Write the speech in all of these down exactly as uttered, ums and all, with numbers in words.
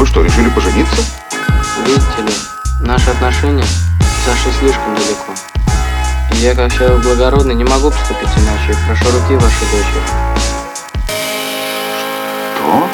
что, решили пожениться? Видите ли, наши отношения зашли слишком далеко. И я, как человек благородный, не могу поступить иначе. Прошу руки вашей дочери. Что?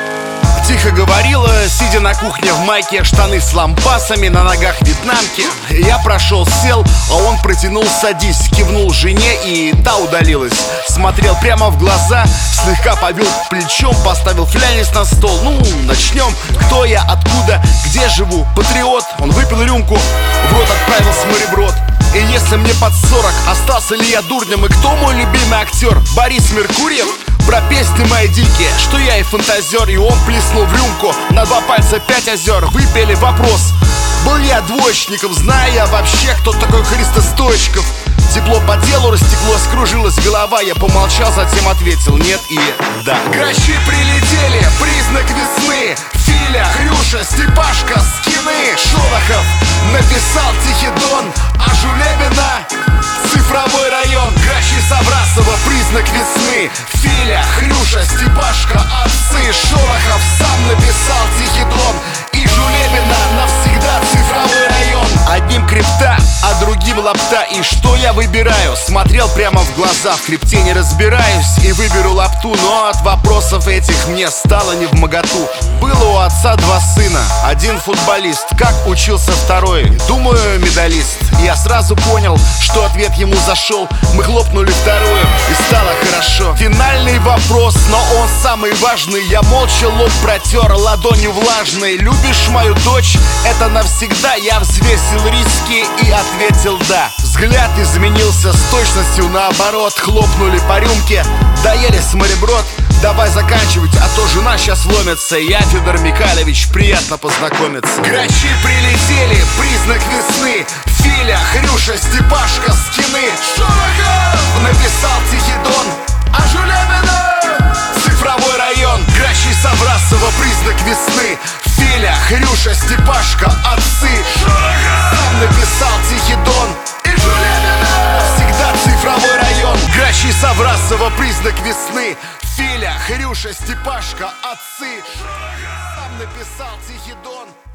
Тихо говорила, сидя на кухне в майке, штаны с лампасами, на ногах вьетнамки. Я прошел, сел, а он протянул «садись», кивнул жене, и та удалилась. Смотрел прямо в глаза, слегка повел плечом, поставил флянец на стол. Ну, начнем. Кто я, откуда, где живу? Патриот. Он выпил рюмку, в рот отправил смореброд. И если мне под сорок, остался ли я дурнем? И кто мой любимый актер? Борис Меркурьев? Про песни мои дикие, что я и фантазер. И он плеснул в рюмку, на два пальца пять озер. Выпили вопрос, был я двоечником, зная я вообще, кто такой Христо Стоечков. Тепло по телу растекло, скружилась голова. Я помолчал, затем ответил нет и да. Грачи прилетели, признак весны. Филя, Хрюша, Степашка, Скины. Шолохов написал Тихий Дон, а Жулебина цифровой район. Грачи Саврасова, признак весны. Филя, Хрюша, Степашка, отцы. Шолохов сам написал Тихий Дон, и Жулебина навсегда цифровой район. Одним крипта, а другим лапта. И что я выбираю? Смотрел прямо в глаза, в крипте не разбираюсь и выберу лапту. Но от вопросов этих мне стало невмоготу. Было у отца два сына, один футболист. Как учился второй? Думаю, медалист. Я сразу понял, что ответ ему зашел. Мы хлопнули вторую, и стало хорошо. Финальный вопрос, но он самый важный. Я молча лоб протер ладонью влажной. Любишь мою дочь? Это навсегда. Я взвесил риски и ответил да. Взгляд изменился с точностью наоборот. Хлопнули по рюмке, доели смореброд. Давай заканчивать, а то жена сейчас ломится. Я Федор Михайлович, приятно познакомиться. Грачи прилетели, признак весны. Филя, Хрюша, Степашка, Скины. Шолохов написал Тихий Дон, а Жулебина цифровой район. Грачи Саврасова, признак весны. Филя, Хрюша, Степашка, отцы. Шолохов сам написал Тихий Дон, и Жулебина всегда цифровой район. Грачи Саврасова, признак весны. Филя, Хрюша, Степашка, отцы. Сам написал Тихий Дон.